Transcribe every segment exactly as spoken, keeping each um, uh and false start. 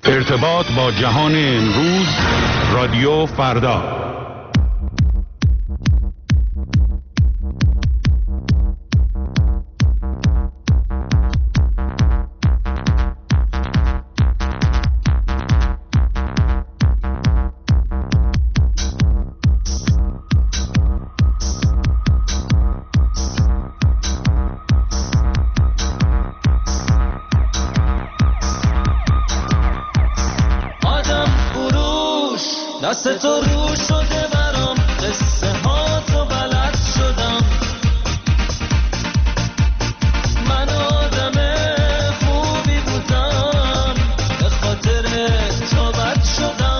ارتباط با جهان امروز، رادیو فردا. دست تو رو شده برام، قصه ها تو بلد شدم. من آدم خوبی بودم، به خاطر تو بد شدم.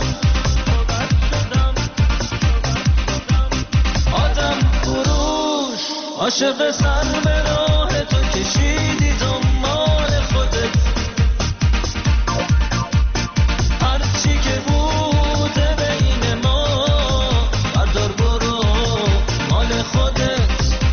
آدم فروش عاشق سر به راه تو کشیدی دنبال خودت. هرچی که بوده بین ما بردار برو مال خودت.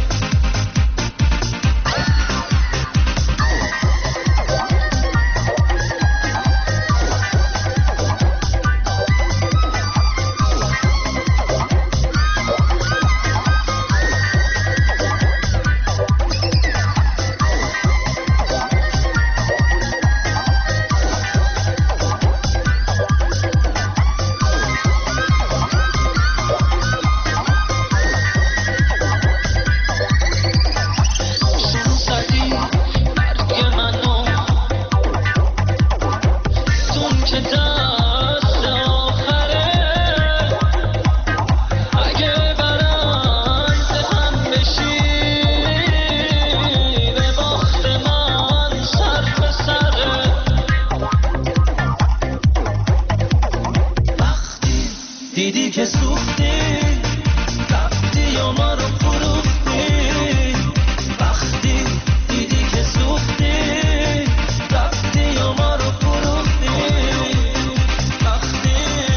دیدی که سوختی رفتی و ما رو فروختی. وقتی دیدی که سوختی رفتی و ما رو فروختی. وقتی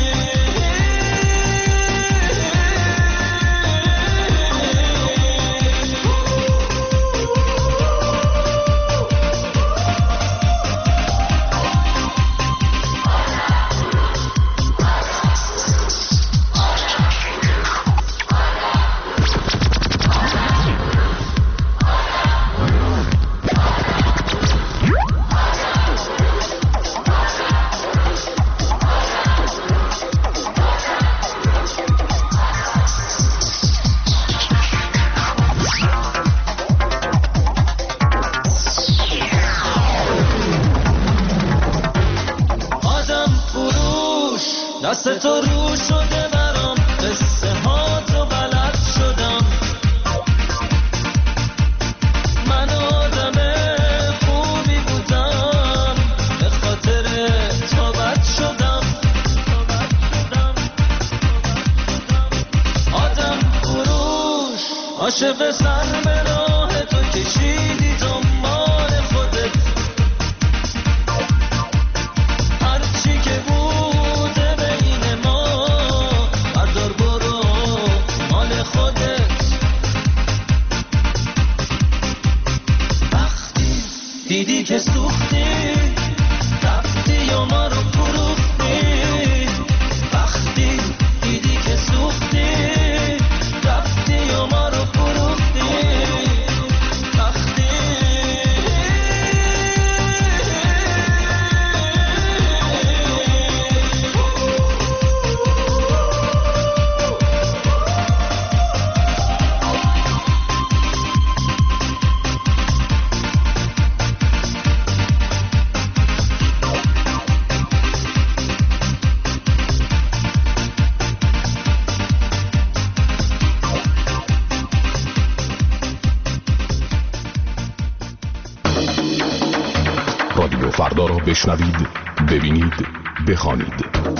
دست تو رو شده برام، قصه ها تو بلد شدم. من آدم خوبی بودم، به خاطر تو بد شدم. آدم فروش عاشق سر به راه تو کشیدی دنبال خودت. هرچی که بوده بین ما بردار برو مال خودت. وقتی دیدی که سوختی رفتی و ما رو فروختی. وقتی دیدی که سوختی رفتی و ما رو فروختی. وقتی رادیو فردا را بشنوید، ببینید، بخوانید.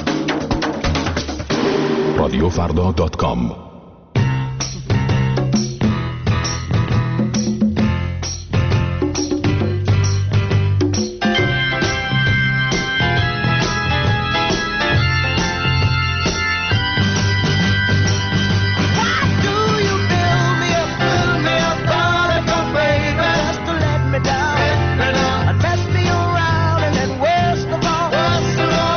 رادیو فردا دات کام. What's the wrong?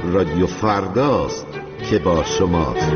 رادیو فرداست که با شماست.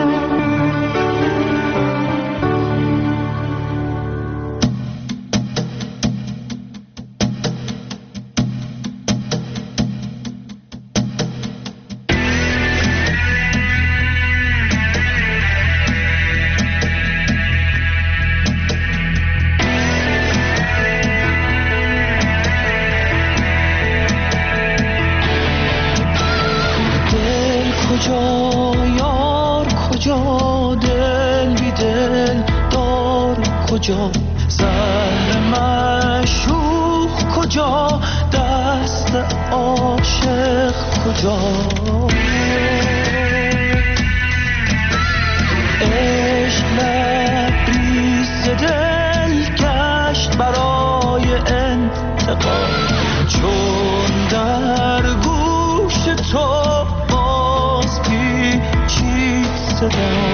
کجا سر مشوق کجا دست عاشق کجا عشق لبریز دل گشت برای انتقام چون در گوش تو باز پیچید صدا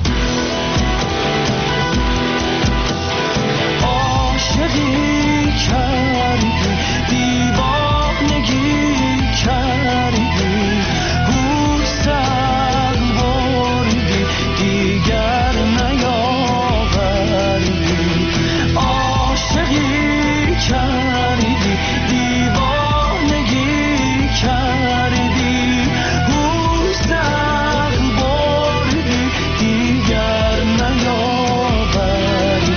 کردی دیوانگی کردی گوسر بردی دیگر نیاوردی عاشقی کردی دیوانگی کردی گوسر بردی دیگر نیاوردی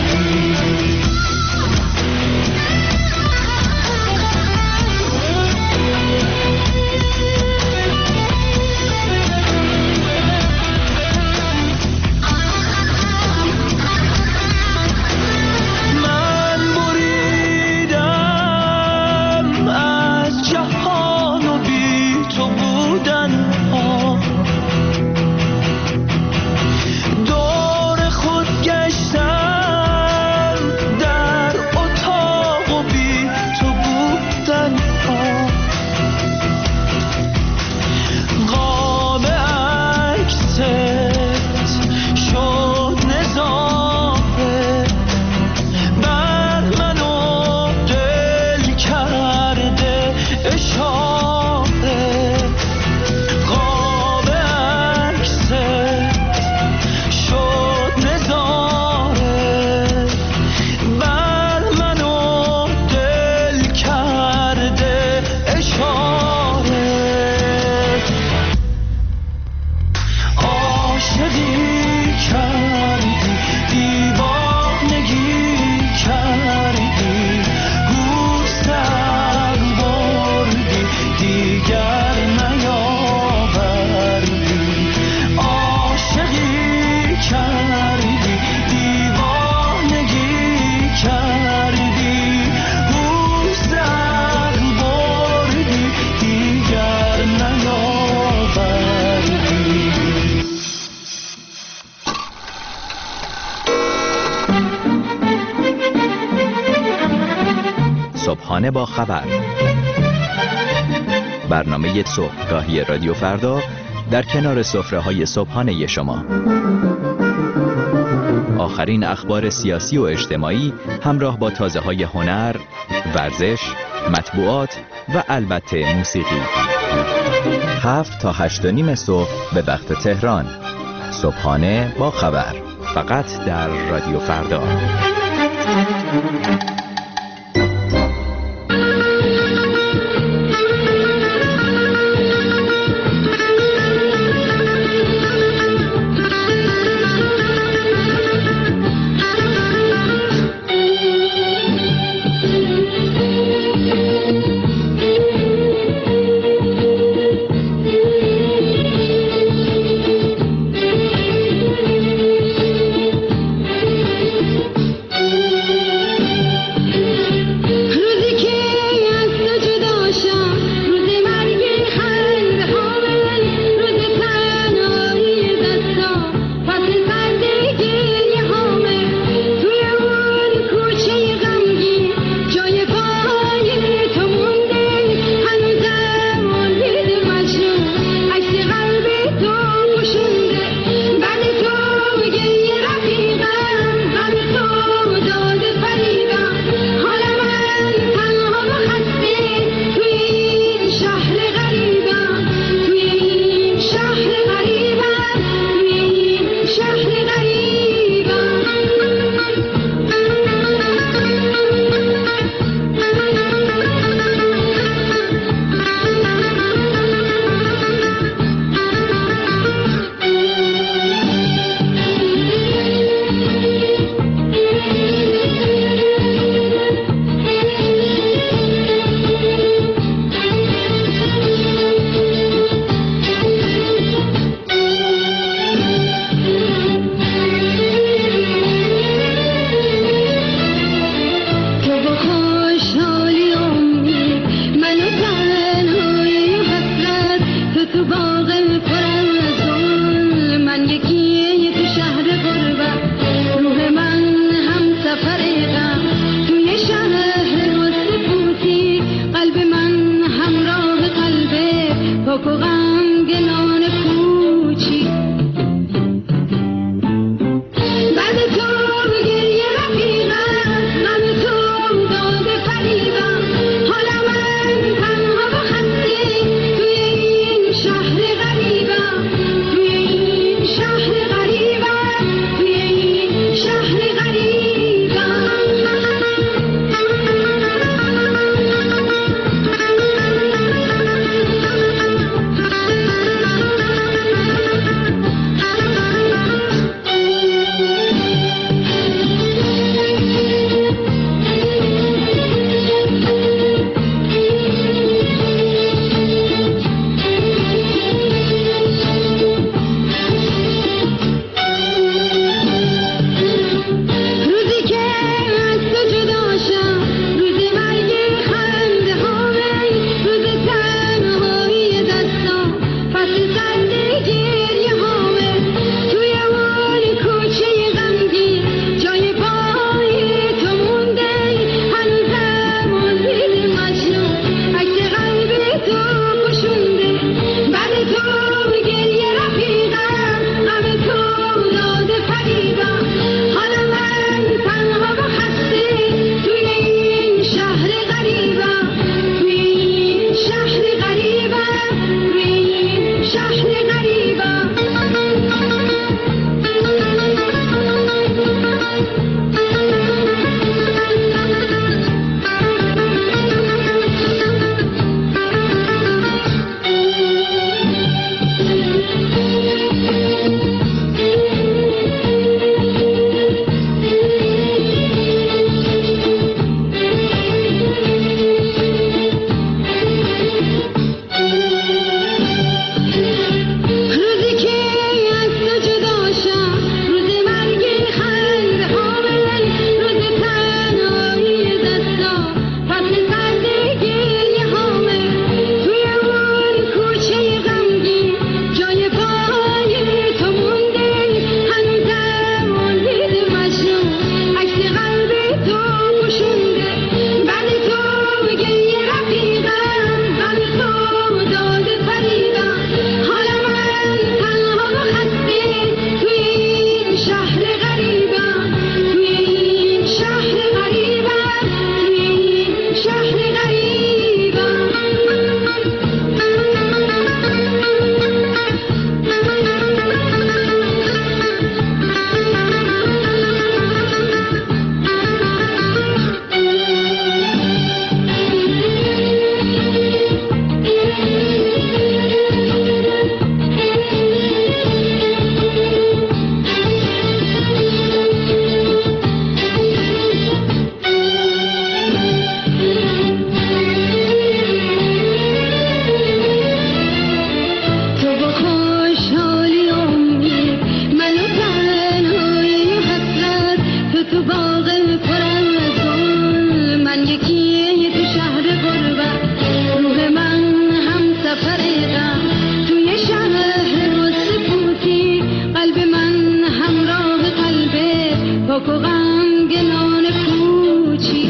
صبحانه با خبر، برنامه صبحگاهی رادیو فردا در کنار سفره‌های صبحانه شما. آخرین اخبار سیاسی و اجتماعی همراه با تازه‌های هنر، ورزش، مطبوعات و البته موسیقی. هفت تا هشت و نیم صبح به وقت تهران. صبحانه با خبر، فقط در رادیو فردا. پاک و غمگنان کوچی بعد تو گریه رفیقم غم تو داد فریبم حالا من تنها و خسته توی این شهر غریبم توی این شهر غریبم توی این شهر غریبم روزی که از تو جدا شم روز مرگ خنده هامه روز تنهایی دستام فصل سرد گریه هامه توی اون کوچه غمگین جای پای تو مونده هنوزم اون دل مجنون عکس قلب تو پوشونده بعد تو گریه رفیقم غم تو داد فریبم حالا من تنها و خسته توی این شهر غریبم توی این شهر غریبم توی این شهر غریبم روزی که از تو جدا شم روز مرگ خنده هامه روز تنهایی دستام فصل سرد گریه هامه توی اون کوچه غمگین جای پای تو مونده هنوزم اون دل مجنون عکس قلب تو پوشونده بعد تو گریه رفیقم غم تو داد فریبم حالا من تنها و خسته توی این شهر غریبم توی این شهر غریبم توی این شهر غریبم تو با خوشحالی امید منو تنهایی و حسرت تو تو باغ پر از گل من یکی تو شهر غربت روح من هم سفر غم توی شهر و سکوتی قلب من همراه قلب پاک و غمگنان کوچی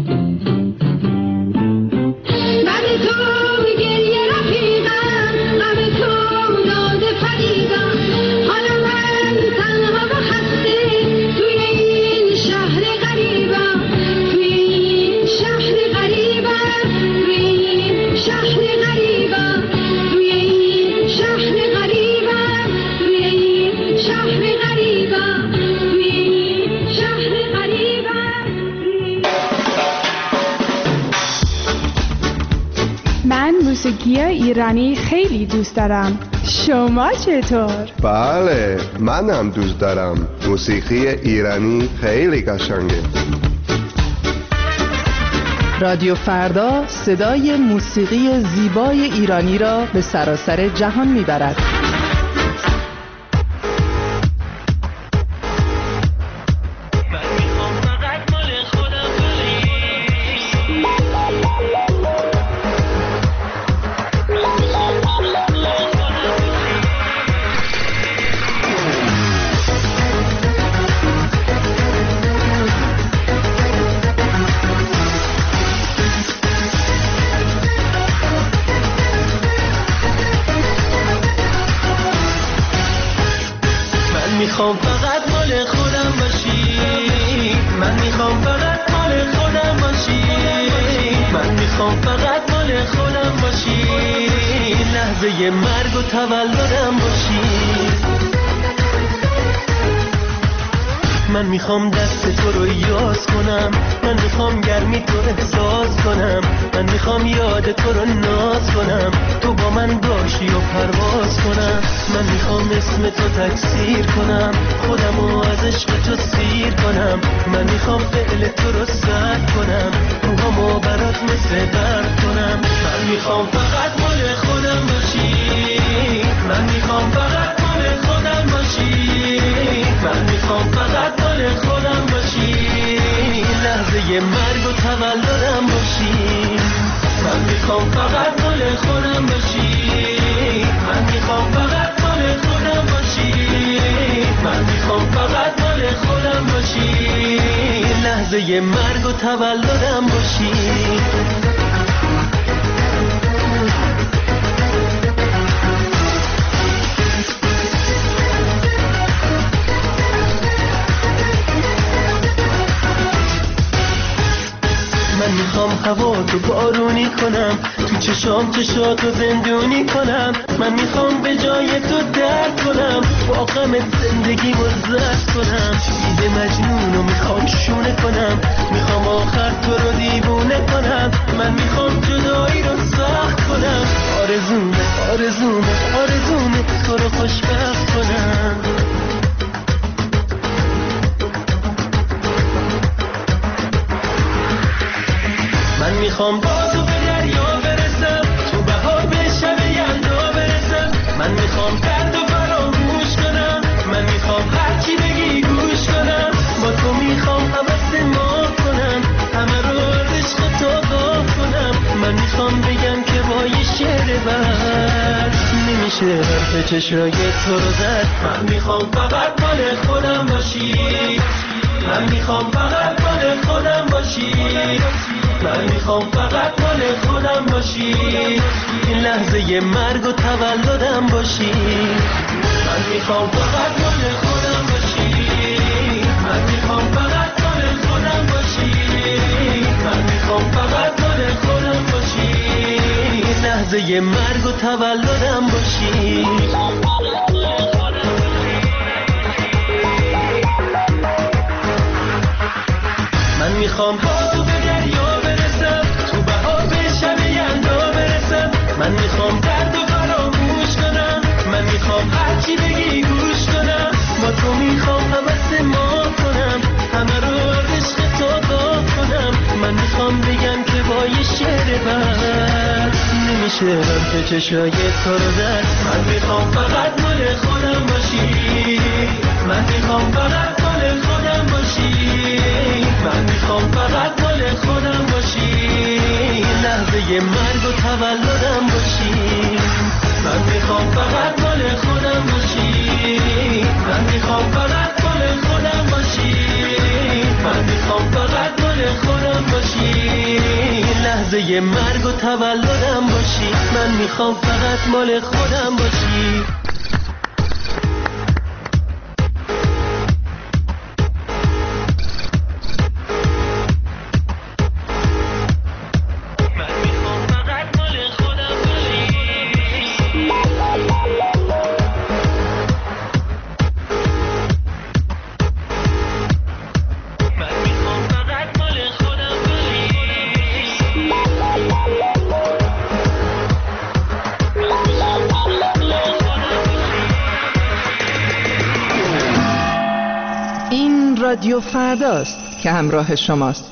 بعد تو گریه رفیقم غم تو داد فریبم حالا من تنها و خسته توی این شهر غریبم توی این شهر غریبم توی این شهر غریبم توی این شهر غریبم توی این شهر غریبم توی این شهر غریبم من موسیقی ایرانی خیلی دوست دارم. شما چطور؟ بله منم دوست دارم. موسیقی ایرانی خیلی قشنگه. رادیو فردا صدای موسیقی زیبای ایرانی را به سراسر جهان میبرد. میخوام فقط مال خودم باشی، لحظه مرگ و تولدم باشی. من میخوام دست تو رو یاز کنم، من میخوام گرمی تو احساس کنم، من میخوام یاد تو رو ناز کنم، تو با من باشی و پرواز کنم. من میخوام اسم تو تکثیر کنم، خودمو از عشق تو سیر کنم. من میخوام فعل تو رو سرد کنم، روحامو برات مثل برد کنم. من میخوام فقط مال خودم باشی، من میخوام فقط مال خودم باشی، من میخوام فقط مال خودم باشی، لحظه مرگ و تولدم باشی. من میخوام فقط مال خودم باشی، من میخوام فقط مال خودم باشی، من میخوام فقط مال خودم باشی، لحظه مرگ و تولدم باشی. من میخوام هوا تو بارونی کنم، تو چشام چشاتو زندونی کنم. من میخوام به جای تو درد کنم، با غمت زندگیمو زرد کنم. بیده مجنونو میخوام شونه کنم، میخوام آخر تو رو دیوونه کنم. من میخوام جدایی رو سخت کنم، آرزومه آرزومه آرزومه تو رو خوشبخت کنم. من میخوام با تو به دریا برسم، تو بهار به شب یلدا برسم. من میخوام درد و فراموش کنم، من میخوام هرچی بگی گوش کنم. با تو میخوام حوض ما کنم، همه رو از عشق تو داغ کنم. من میخوام بگم که با یه شعر بر نمیشه حرف چشای تو رو زد. من میخوام فقط مال خودم باشی، من میخوام فقط مال خودم باشی، من میخوام فقط مال خودم باشی، این لحظه مرگ و تولدم باشی. من میخوام فقط مال خودم باشی، من میخوام فقط مال خودم باشی، من میخوام فقط مال خودم باشی، این لحظه مرگ و تولدم باشی. من میخوام با تو به دریا برسم، تو بهار به شب یلدا برسم. من میخوام درد و فراموش کنم، من میخوام هرچی بگی گوش کنم. با تو میخوام حوض ما کنم، همه رو از عشق تو داغ کنم. من میخوام بگم که با یه شعر بر نمیشه حرف چشای تو رو زد. من میخوام فقط مال خودم باشی، من میخوام فقط مال خودم باشی، من میخوام فقط مال خودم باشی، لحظه مرگ و تولدم باشی. من میخوام فقط مال خودم باشی، من میخوام فقط مال خودم باشی، من میخوام فقط مال خودم باشی، لحظه مرگ و تولدم باشی. من میخوام فقط مال خودم باشی. رادیو فرداست که همراه شماست.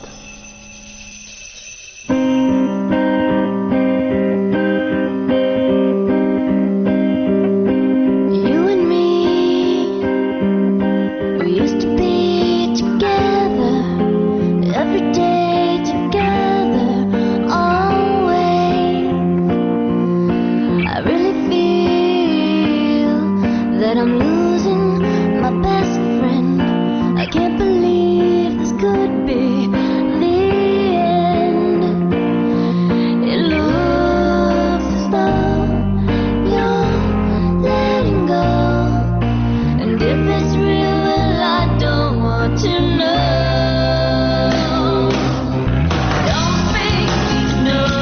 No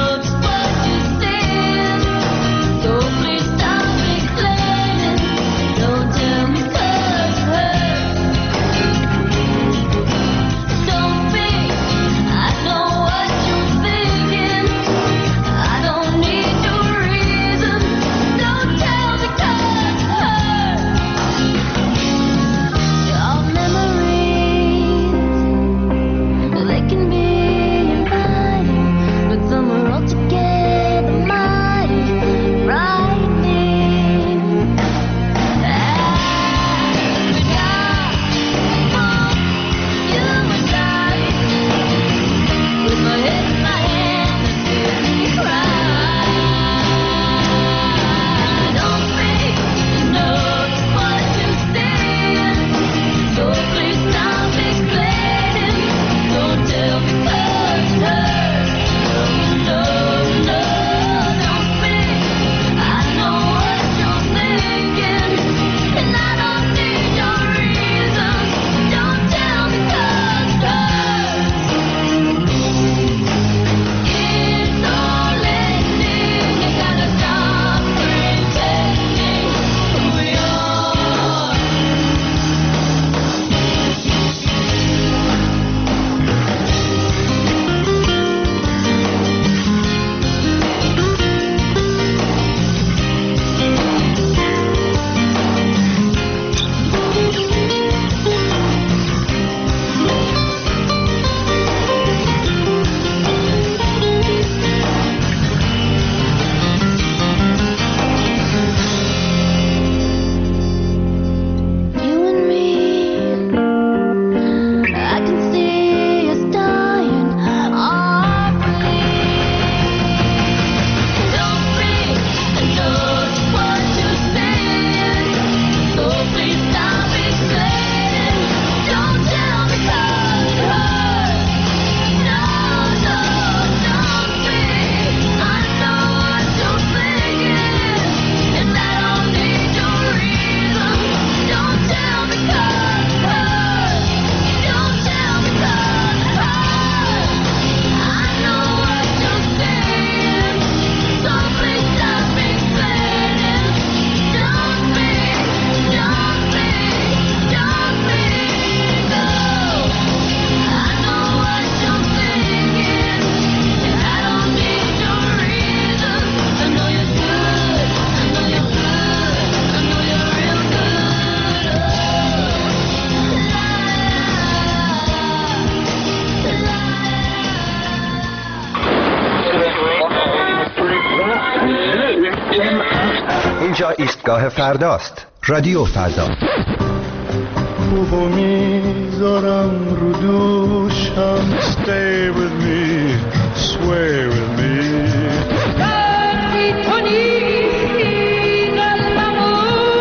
اینجا ایستگاه فرداست. رادیو فردا. خوبو میذارم رو دوشم. Stay with me, sway with me. وقتی تو نیستی قلبمو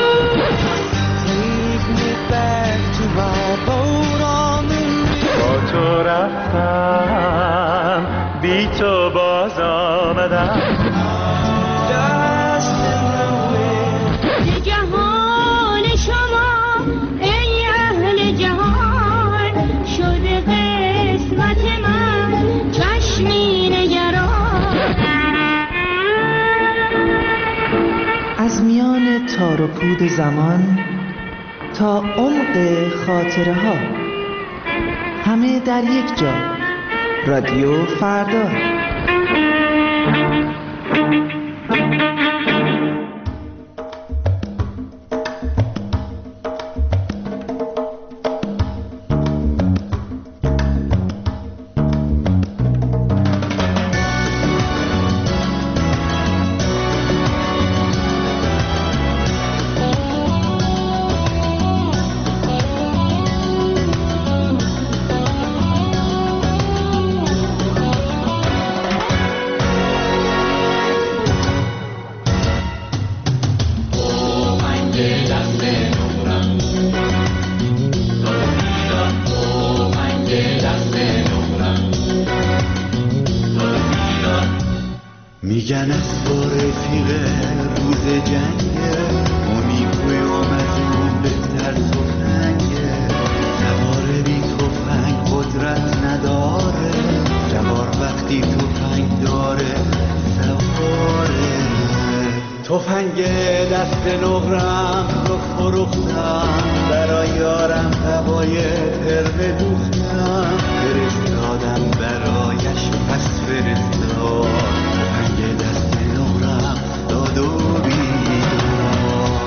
Take me back to my boat on the river. با تو رفتم بی تو باز آمدم. جهان شما ای اهل جهان شده قسمت من چشمی نگران. از میان تار و پود زمان تا عمق خاطره ها، همه در یک جا. رادیو فردا. میگن از با رفیق روز جنگه امیدوی آمزون بهتر تفنگه. سوار بی تفنگ قدرت نداره، سوار وقتی تفنگ داره سواره. تفنگ دست نقرم رو فروختم، برای یارم هوای ترم دوختم. فرستادم برایش پس فرستاد، تفنگ دست نقرم داد و بیدار.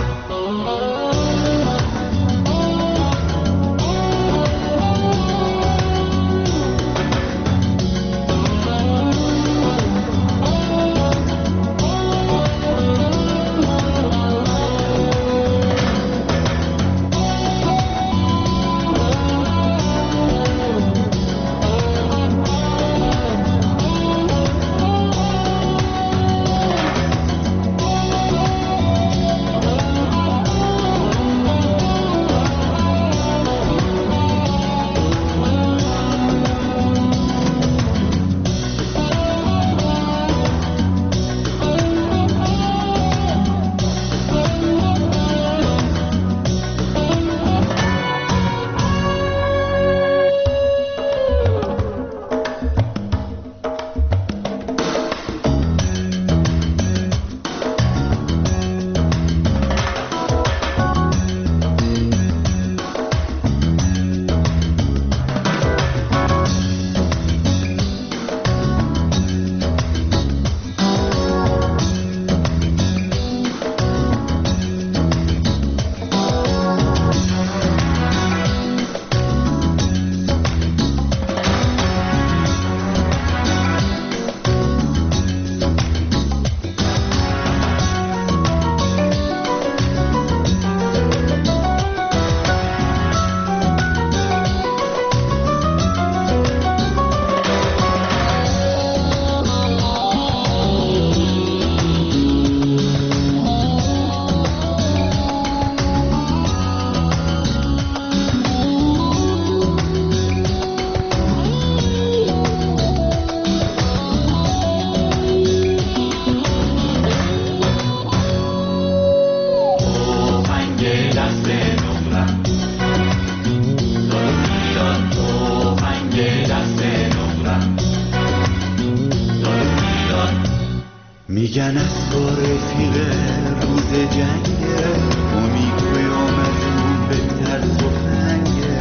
میگن از با رفیق روز جنگه امیدوی آمزون بهتر تفنگه.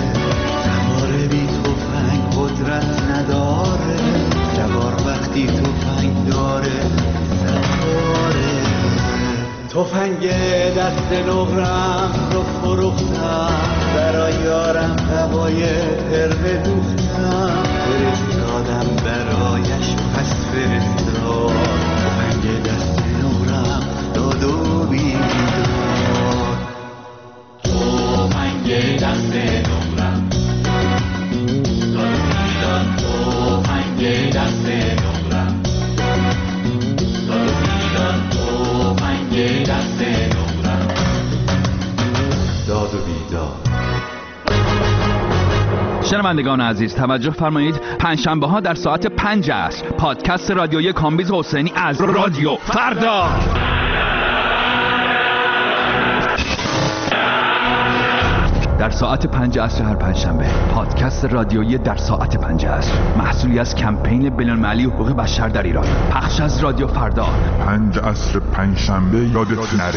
سوار بی تفنگ قدرت نداره، سوار وقتی تفنگ داره سواره. تفنگ دست نقرم رو فروختم، برای یارم هوای ترمه دوختم. فرستادم برایش پس فرستاد، تفنگ دست نقرم داد و بیدار. شنوندگان عزیز توجه فرمایید، پنجشنبه ها در ساعت پنج عصر پادکست رادیویی کامبیز حسینی از رادیو فردا. در ساعت پنج عصر هر پنجشنبه پادکست رادیویی در ساعت پنج عصر، محصولی از کمپین بین‌المللی حقوق بشر در ایران، پخش از رادیو فردا. پنج عصر پنجشنبه یادت نره.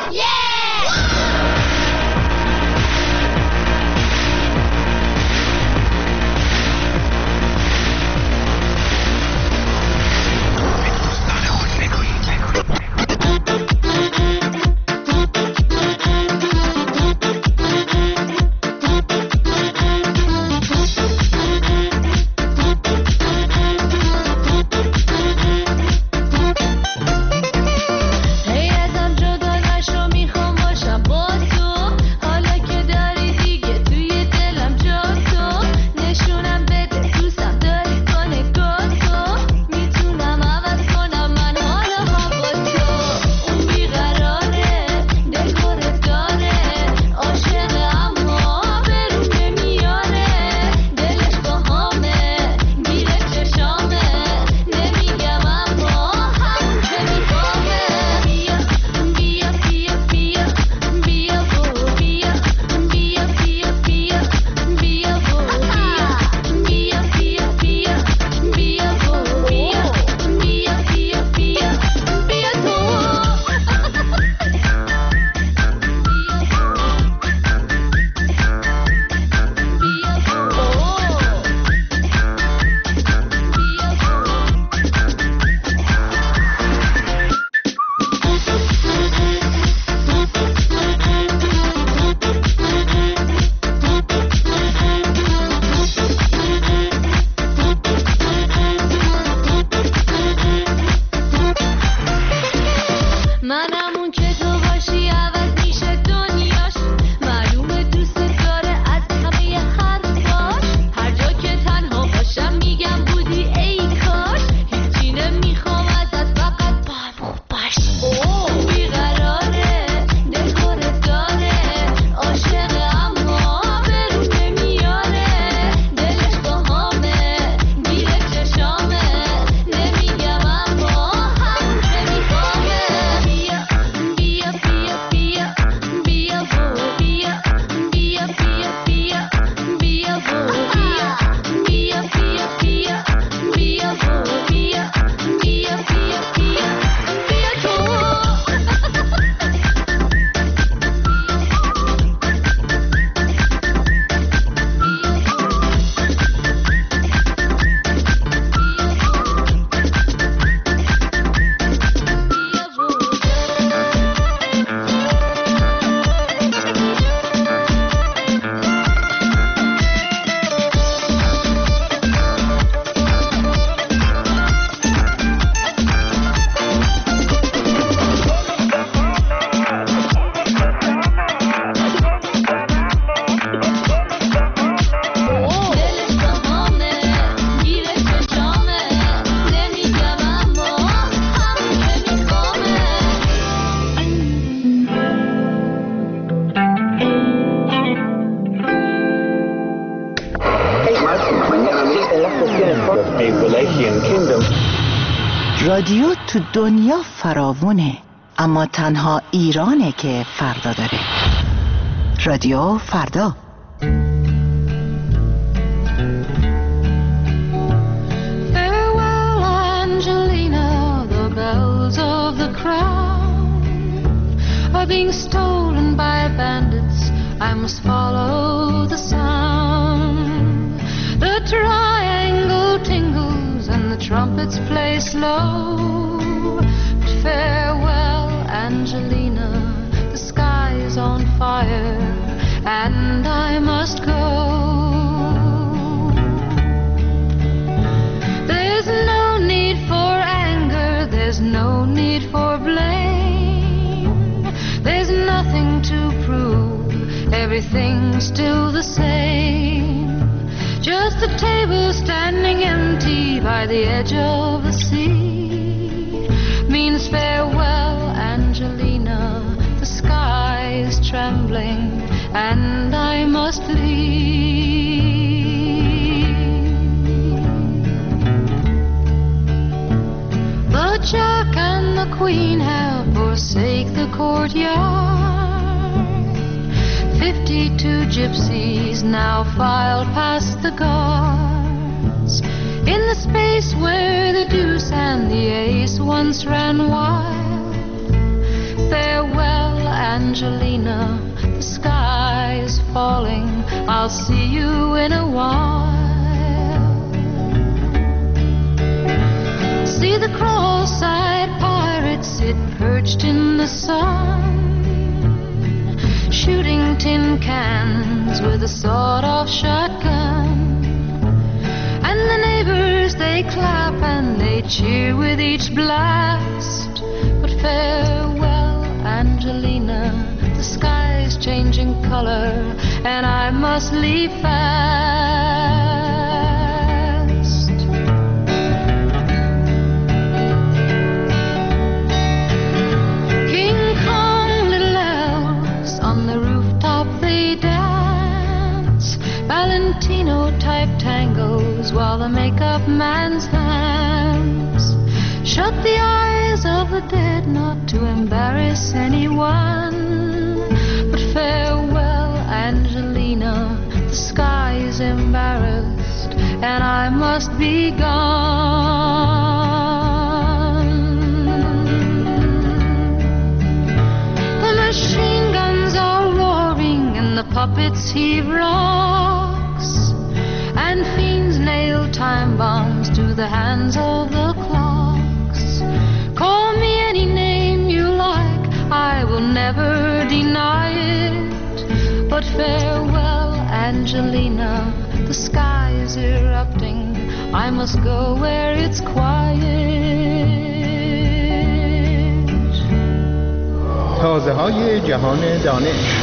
رادیو تو دنیا فراوونه، اما تنها ایرانه که فردا داره. رادیو فردا. Farewell, Angelina, the bells of the crown are being stolen by bandits. I must follow the sound. The triangle tingles and the trumpets play slow. But farewell, Angelina, the sky is on fire and I must go. There's no need for anger, there's no need for blame. There's nothing to prove, everything's still the same. Just a table standing empty by the edge of the sea means farewell, Angelina. The sky is trembling and I must leave. queen have forsake the courtyard. Fifty-two gypsies now file past the guards in the space where the deuce and the ace once ran wild. Farewell, Angelina, the sky is falling. I'll see you in a while. See the cross-eyed pirate sit perched in the sun, shooting tin cans with a sawed-off shotgun. And the neighbors, they clap and they cheer with each blast. But farewell, Angelina, the sky's changing color, and I must leave fast. King Kong, little elves, on the rooftop they dance. Valentino-type tangos while the makeup man's hands shut the eyes of the dead not to embarrass anyone. But farewell, Angelina, the sky is embarrassed and I must be gone. The machine guns are roaring and the puppets heave rocks, and fiends nail time bombs to the hands of the clocks. Call me any name you like, I will never deny it. But farewell, Angelina, the sky is erupting. I must go where it's quiet. تازه های جهان دانش.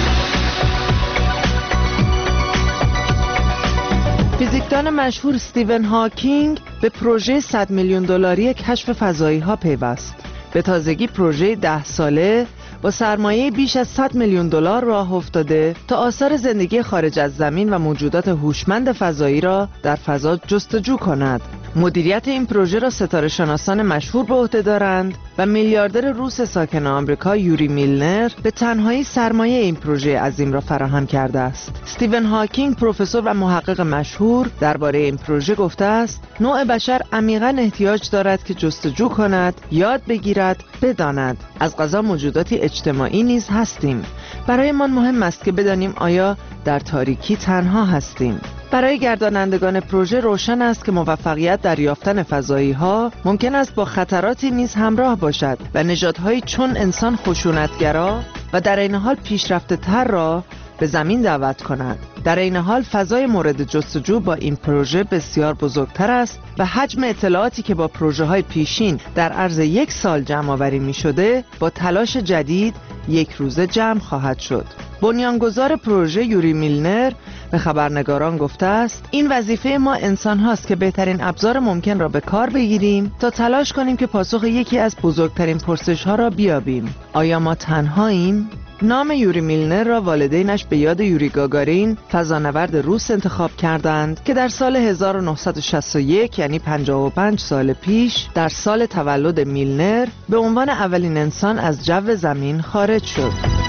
فیزیکدان مشهور استیون هاکینگ به پروژه صد میلیون دلاری کشف فضایی ها پیوست. به تازگی پروژه ده ساله با سرمایه بیش از صد میلیون دلار راه افتاده تا آثار زندگی خارج از زمین و موجودات هوشمند فضایی را در فضا جستجو کند. مدیریت این پروژه را ستاره شناسان مشهور به عهده دارند و میلیاردر روس ساکن آمریکا یوری میلنر به تنهایی سرمایه این پروژه عظیم را فراهم کرده است. استیون هاکینگ، پروفسور و محقق مشهور، درباره این پروژه گفته است: نوع بشر عمیقاً احتیاج دارد که جستجو کند، یاد بگیرد، بداند. از قضا موجوداتی اجتماعی نیز هستیم. برایمان مهم است که بدانیم آیا در تاریکی تنها هستیم. برای گردانندگان پروژه روشن است که موفقیت در یافتن فضایی ها ممکن است با خطراتی نیز همراه باشد و نژادهایی چون انسان خشونتگرا و در این حال پیشرفته تر را به زمین دعوت کند. در این حال فضای مورد جستجو با این پروژه بسیار بزرگتر است و حجم اطلاعاتی که با پروژه های پیشین در عرض یک سال جمع آوری می شده با تلاش جدید یک روزه جمع خواهد شد. بنیانگذار پروژه یوری میلنر به خبرنگاران گفته است: این وظیفه ما انسان هاست که بهترین ابزار ممکن را به کار بگیریم تا تلاش کنیم که پاسخ یکی از بزرگترین پرسش ها را بیابیم. آیا ما تنهاییم؟ نام یوری میلنر را والدینش به یاد یوری گاگارین، فضانورد روس انتخاب کردند که در سال هزار و نهصد و شصت و یک، یعنی پنجاه و پنج سال پیش، در سال تولد میلنر به عنوان اولین انسان از جو زمین خارج شد.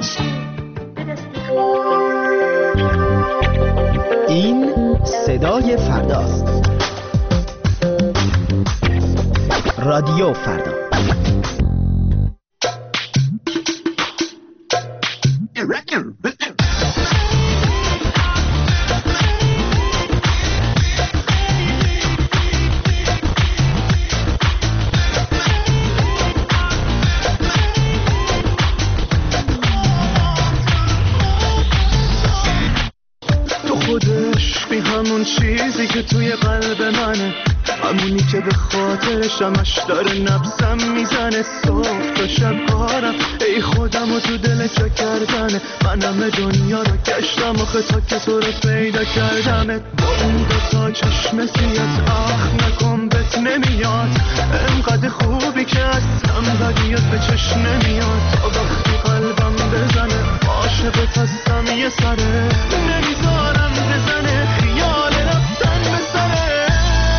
این صدای فرداست. رادیو فردا. چیزی که توی قلب منه، همونی که به خاطرشمش داره نفسم میزنه. صبح تا شب کارم ای خودم و تو دل چه کردنه. من همه دنیا رو گشتم آخه تا که تو رو پیدا کردمت. با اون دوتا چشم سیت آخ نکن بهت نمیاد، انقدر خوبی که اصلا بدیت به چشم نمیاد. تا وقتی قلبم بزنه عاشقت هستم یه سره، نمیذارم بزنه خیال رفتن به سره.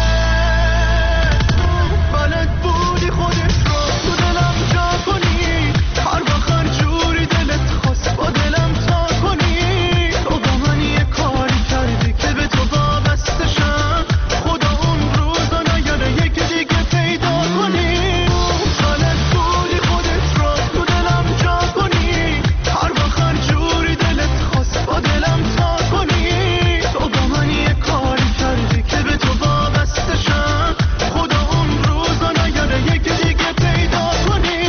بلد بودی خودت رو تو دلم جا کنی، هر وقت هر جوری دلت خواست با دلم تا کنی. تو با من یه کاری کردی که به تو وابستشم، خدا اون روزا نیاره یکی دیگه پیدا کنی. بلد بودی خودت رو تو دلم جا کنی، هر وقت هر جوری دلت خواست با دلم تا کنی. تو با من یه کاری کردی که به تو وابستشم، خدا اون روزا نیاره یکی دیگه پیدا کنی.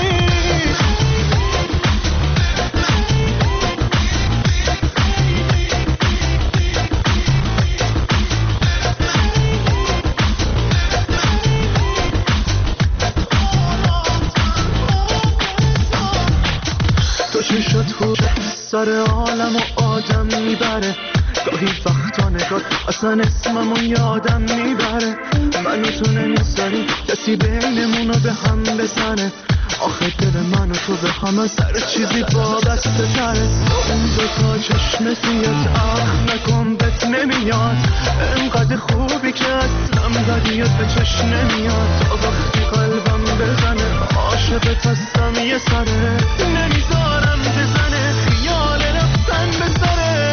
تو چشات خوش سر عالم و آدم میبره، گاهی وقتا نگات اصلا اسممو یادم میبره. منو تو نمیذاری کسی بینمونو به هم بزنه، آخه دل من و تو به هم از هر چیزی وابسته تره. اون دوتا چشم سیت آخ نکن بهت نمیاد، انقدر خوبی که اصلا بدیت به چشم نمیاد. تا وقتی قلبم بزنه عاشقت هستم یه سره، نمیذارم بزنه خیال رفتن به سره.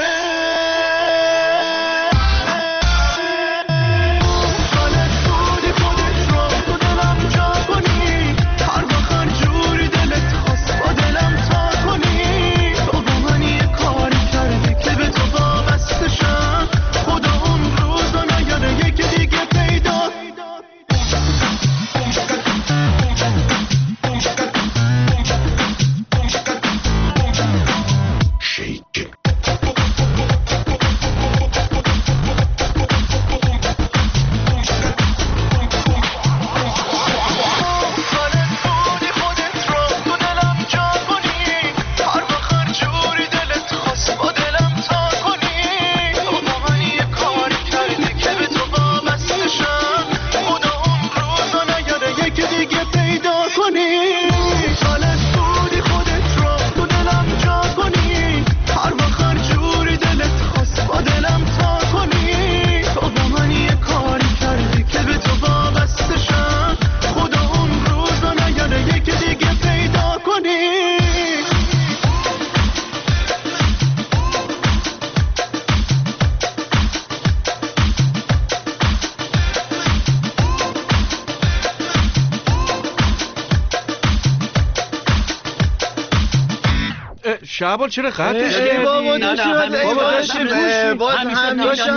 شعبان چرا قطعش کردی؟ بابا داشتیم بابا داشتیم باز هم داشتیم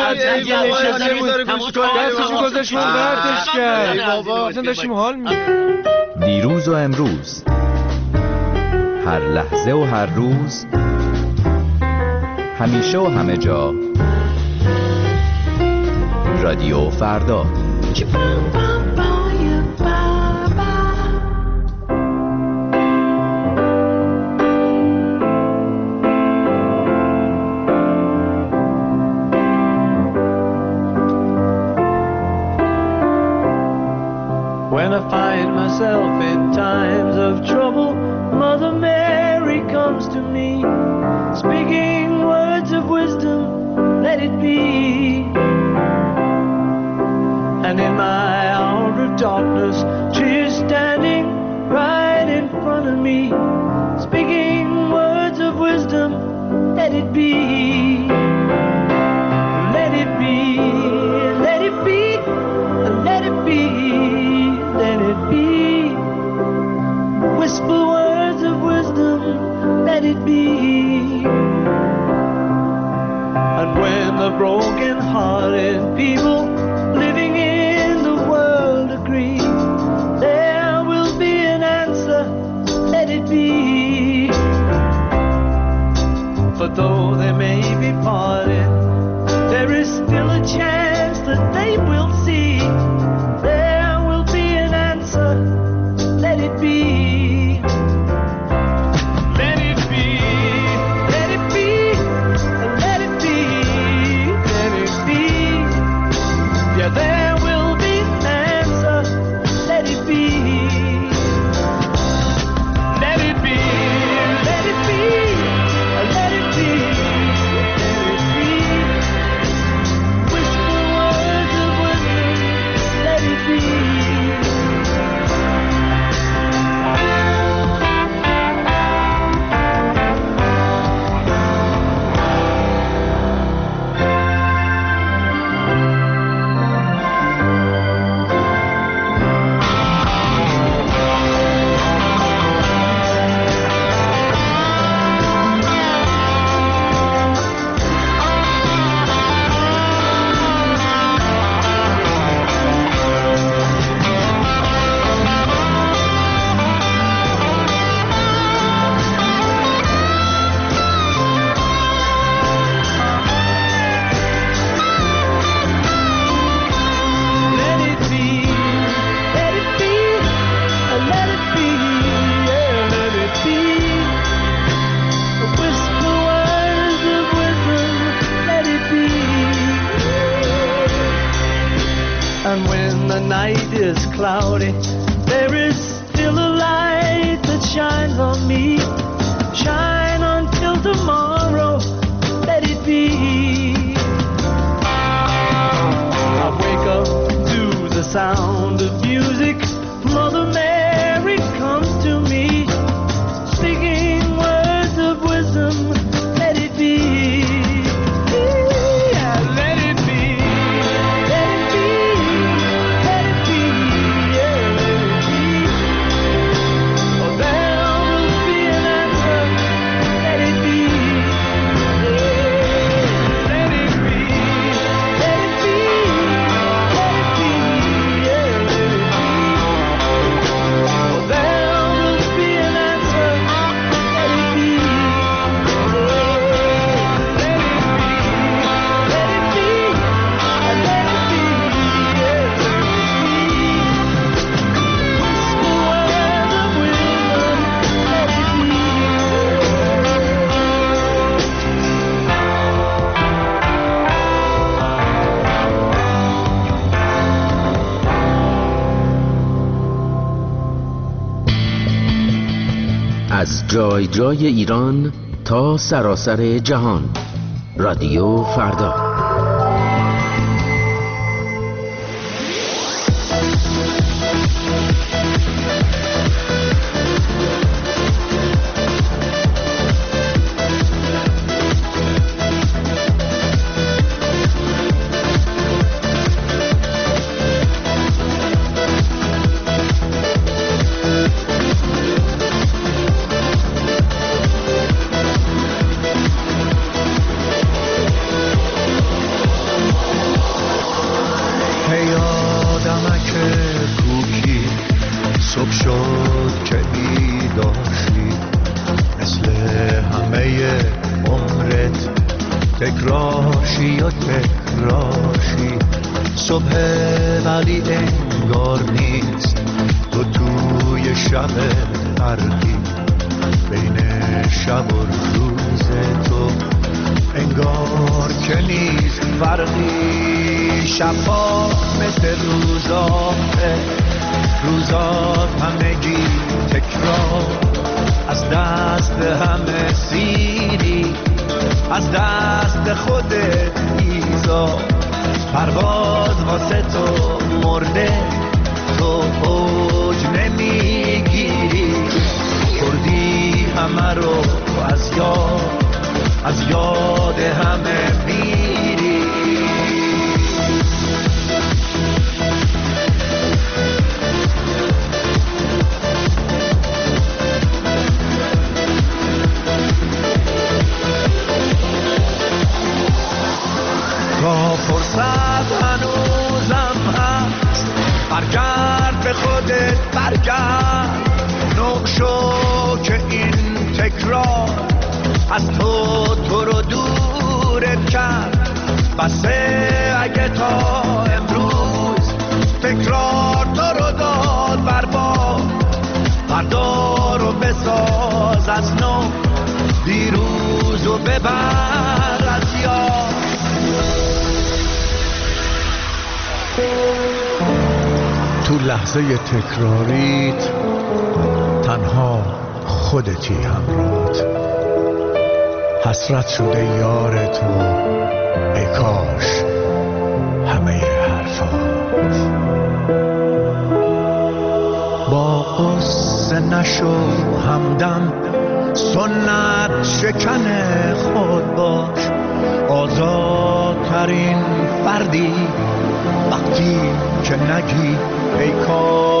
دستشو گذاشت من قطعش کرد اصلا داشتیم حال می دیروز و امروز، هر لحظه و هر روز، همیشه و همه جا، رادیو فردا. When I find myself in times of trouble, Mother Mary comes to me, speaking words of wisdom, let it be. And in my hour of darkness, she is standing right in front of me, speaking words of And when the broken-hearted people living in the world agree, there will be an answer, let it be. But though they may be parted, there is still a chance that they will see. There will be an answer, let it be. Let it be, let it be, let it be, let it be. Yeah, there will be an answer, let it be. Let it be, let it be, let it be, let it be. Whisper words of wisdom, let it be. Let it be, let it be, let it be, yeah, let it be. Whisper words of wisdom, let it be. And when the night is cloudy, there is still a light that shines on me. Shine until tomorrow, let it be. I wake up to the sound of music. Mother Mary comes to me, speaking words of wisdom. Let it be. Yeah, let it be. Let it be. Let it be. Yeah, let it be. Oh, there will be an answer. Let it be. Yeah, let it be. Let it be. Let it be. Yeah, let it be. Oh, there will be an answer. Let it be. Yeah, let it be. Let it be. Let it be. Yeah, let it be. Whisper words of wisdom. Let it be. از جای جای ایران تا سراسر جهان، رادیو فردا. هی آدمک کوکی صبح شد که بیداشی، مثل همه عمرت تکراشی و تکراشی. صبح ولی انگار نیست، تو توی شب غرقی، بین شب و روز تو انگار که نیست فرقی. شفاف مثل روزاته، روزات همگی تکرار، از دست همه سیری، از دست خودت ایزا. پرواز واسه تو مرده، تو اوج نمیگیری، کردی همه رو از یاد، از یاد همه میری. خودت برگرد، نوع شو که این تکرار از تو تو رو دورت کرد. بسه اگه تا امروز تکرار تو رو داد برباد، فردا رو بساز از نو، دیروز رو ببر از یاد. تو لحظه تکراریت تنها خودتی همراهت، حسرت شده یار تو ای کاش همه حرفات. با قصه نشو همدم، سنت شکن خود باش، آزادترین فردی وقتی که نگی ای کاش